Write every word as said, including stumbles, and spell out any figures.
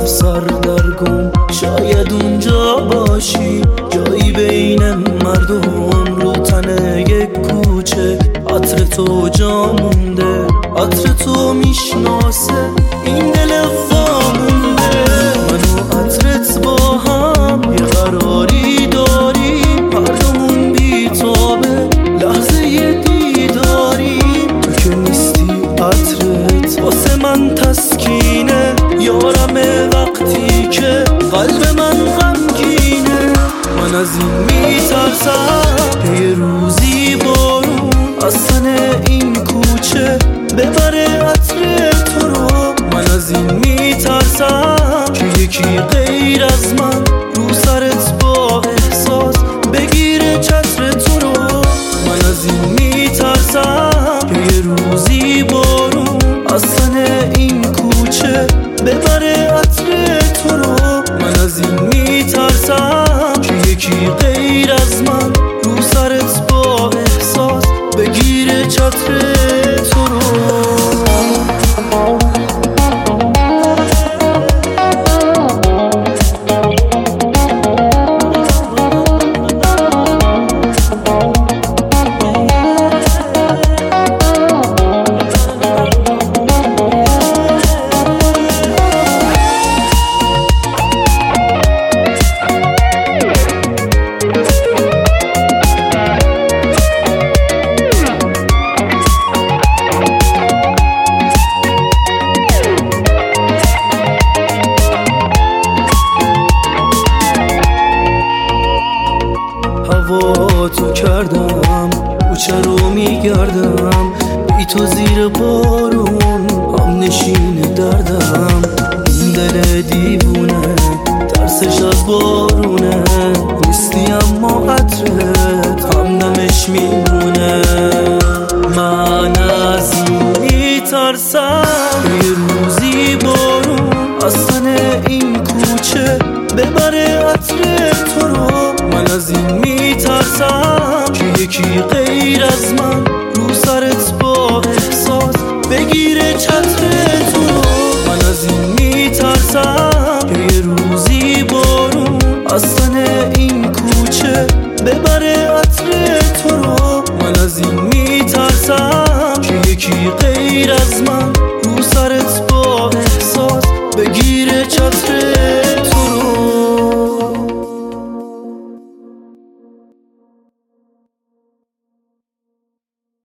سردرگم، شاید اونجا باشی، جایی بین مردم رو تنه یک کوچه. عطر تو جا مونده، عطر تو میشناسه این دل وامونده. من و عطرت با هم یه قراری داریم، هر دومون بیتابه لحظه یه دیداریم. تو که نیستی عطرت واسه من تسکینه، یارمه وقتی که قلب من غمگینه. من از این میترسم که یه روزی بارون از تن این کوچه ببره عطر تو رو. من از این میترسم که یکی غیر از من رو سرت با احساس بگیره چتر تو رو. من از این میترسم که یه روزی بارون از تن این کوچه ببره عطر تو رو. من از این میترسم که یکی غیر از من رو سرت با احساس بگیره چتر تو رو. هوا تو کردم، کوچه رو میگردم، بی تو زیر بارون هم نشین دردم. این دل دیوونه ترسش از بارونه، نیستی اما عطرت هم دمش میمونه. من از این میترسم یه روزی بارون از تن این کوچه ببره عطر تو رو. من از این میترسم که یکی غیر از من رو سرت با احساس بگیره چتر تو رو. من از این میترسم که یه روزی بارون از تن این کوچه ببره عطر تو رو. من از این میترسم که یکی غیر از من رو سرت با احساس بگیره چتر